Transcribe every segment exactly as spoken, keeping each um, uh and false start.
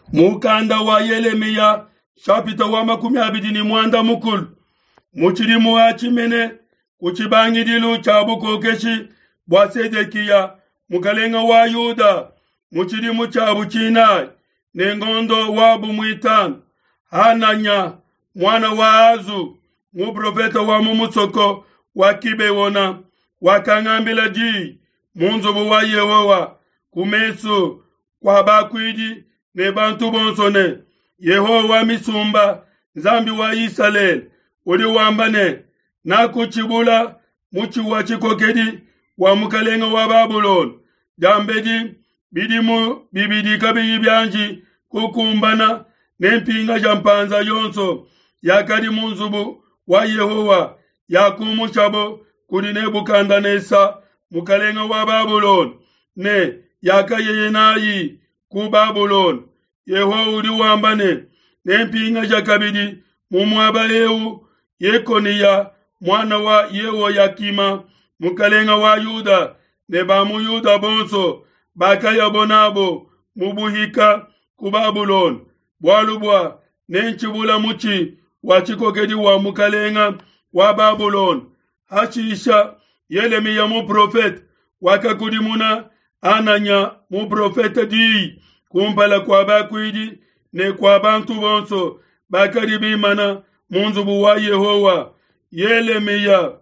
mukanda wa Yeremia chapita wa makumi abiri ni mwanda mukulu muchirimu wa chimene kuchibangidilu chabukokeshi bwa Sedekia mukalenga wa Yuda muchirimu chabu china nengondo wabu mwitano Hananya mwana wa Azu muprofeta wa mumutsoko wa Kibewona wakangambila ji munzobu wa Yehowa kumesu kwa bakwidi ne bantu bonsone Yehowa misumba zambi wa Israel uli wambane na kuchibula muchi wa chikokedi wa mukalenga wa Babylon jambedi bidimu bibidi kabi ibyanji kukumbana nempinga jampanza yonso yakadi munzubu wa Yehowa yakumuchabo kuri Nebukadneza mukalenga wa Babylon ne yakayeyenayi ku Babylon Yehowa uli wambane nempinga jakabidi mumwaba Yehu Yekoniya mwana wa Yehoyakima mukalenga wa Yuda ne ba mu Yuda bonso bakaya bonabo mubuhika ku Babylon bwalubwa nenchibula muchi wachikokedi wa mukalenga wa Babylon hachisha Yeremia mu profet wakakudimuna Ananya mu profeta di kumpala kwa bakwidi ne kwa bantu bonso bakaribi mana munzubu wa Yehowa Yeremia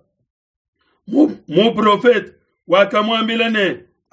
mu, mu profet wakamwambila ne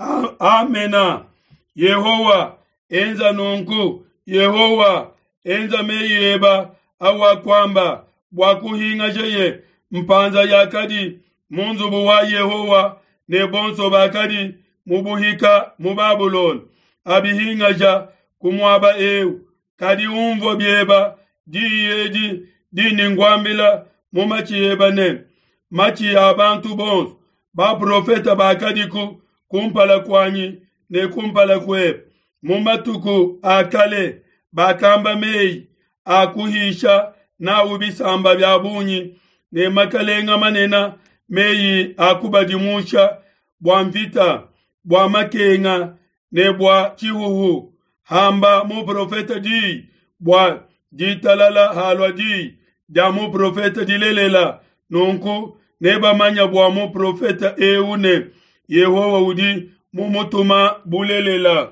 amena Yehowa enza nunku Yehowa enza meyeba awa kwamba bwakuhinga jeye mpanza yakadi munzubu wa Yehowa ne bonso bakadi mubuhika mu Babylon abihinga ja kumwaba eu kadi umvo byeba diyedi dini ngwambila mu machiyeba ne machi abantu bons ba profeta bakadiku kumpala kwanyi ne kumpala kwe mu matuku akale bakamba mei akuhisha na ubisamba byabunyi ne makalenga manena mei akubadimusha bwa mvita bwa makenga ne bwa chihuhu hamba mu profeta di bwa jitalala halwa di ja mu profeta dilelela nunku neba manya bwa mu profeta eune Yehowa udi mu mutuma bulelela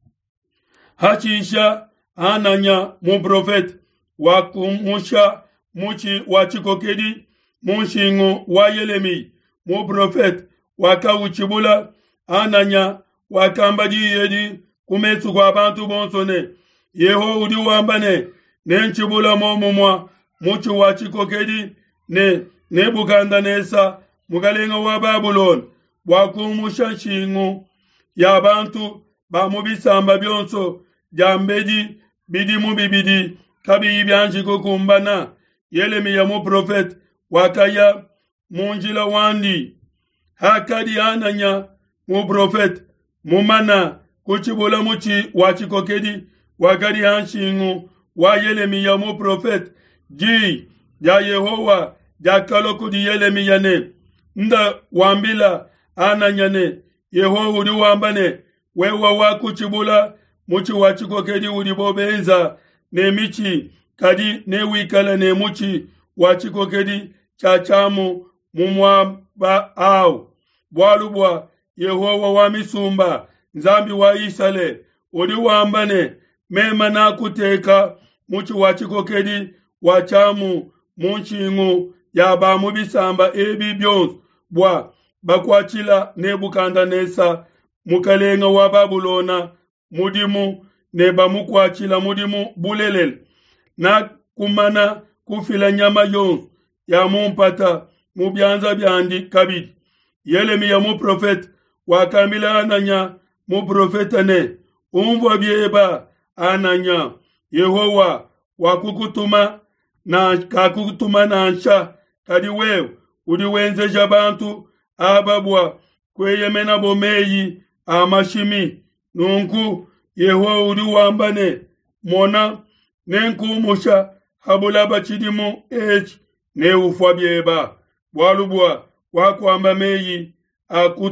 hachisha Ananya mu profeta wakumusha muchi wachikokedi mushingu wa Yeremia mu profeta wakawuchibula Ananya wakambadi yedi kumetsu kwa bantu bonsone Yehowa udi wambane nenchibula momumwa muchi wachikokedi ne Nebukadneza mukalenga wa Babylon wakumusha shingu ya bantu ba mubisamba byonso jambedi bidi mubibidi kabi ibyanji kukumbana Yeremia mu profet wakaya munjila wandi hakadi Ananya mu profet mumana kuchibula muchi wachikokedi wakadi hanshingu wa Yeremia mu profet ji ya Yehowa jakaloku di Yeremia ne nda wambila Ananya ne Yehowa udi wambane wewa wakuchibula muchi wachikokedi udi bobenza ne michi kadi ne wikala ne muchi wachikokedi chachamu mumwamba au bwalubwa Yehowa wa misumba nzambi wa Israel udi wambane mema na kuteka muchi wachikokedi wachamu munchingu ya ba mubisamba ebi byonso bwa bakwachila Nebukadneza mukalenga wa Babylona mudimu ne bamukwachila mudimu bulelel na kumana kufila nyama yonso ya mumpata mubyanza byandi kabidi Yeremia mu profeta wakamila Ananya mu profeta ne umvo byeba Ananya Yehowa wakukutuma na kakutuma na ansha kadi wewe udi wenzeja bantu ababwa kweyemena bomeyi amashimi nunku Yehowa udi wambane mona nenku musha habula bachidimu echi ne ufwa byeba bwalubwa wakwamba meyi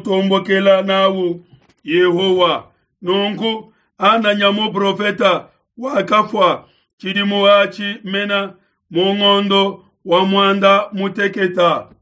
akutombokela nawu Yehowa nunku Ananya mu profeta wakafwa chidi muwachi mena mungondo wa mwanda muteketa